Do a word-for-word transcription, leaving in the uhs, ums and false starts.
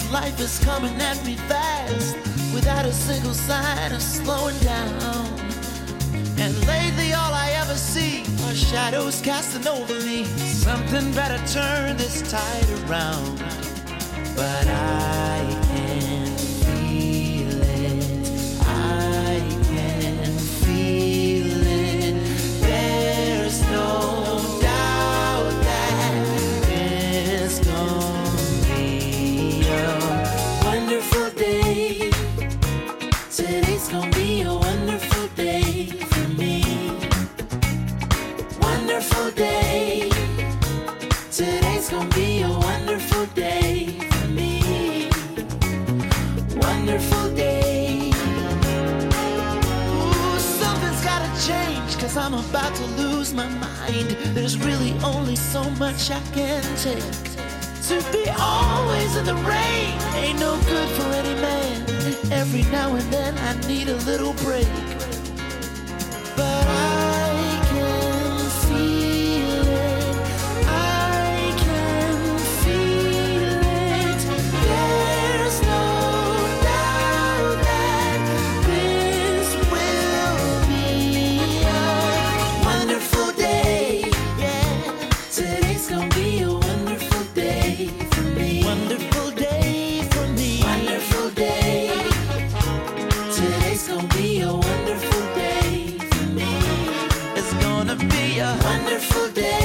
life is coming at me fast, without a single sign of slowing down. And lately all I ever see are shadows casting over me. Something better turn this tide around. But I can feel it, I can feel it. There's no doubt that it's gonna be a wonderful day. Today's gonna be a wonderful day for me. Wonderful day. Today's gonna be a wonderful day for me. Wonderful day. Ooh, something's gotta change, cause I'm about to lose my mind. There's really only so much I can take. To be always in the rain ain't no good for any man. Every now and then I need a little break. But I can feel it, I can feel it. There's no doubt that this will be a wonderful day. Yeah, today's gonna be a wonderful day for me. Wonderful day for me. Wonderful day. Today's gonna be a wonderful day for me. It's gonna be a wonderful day.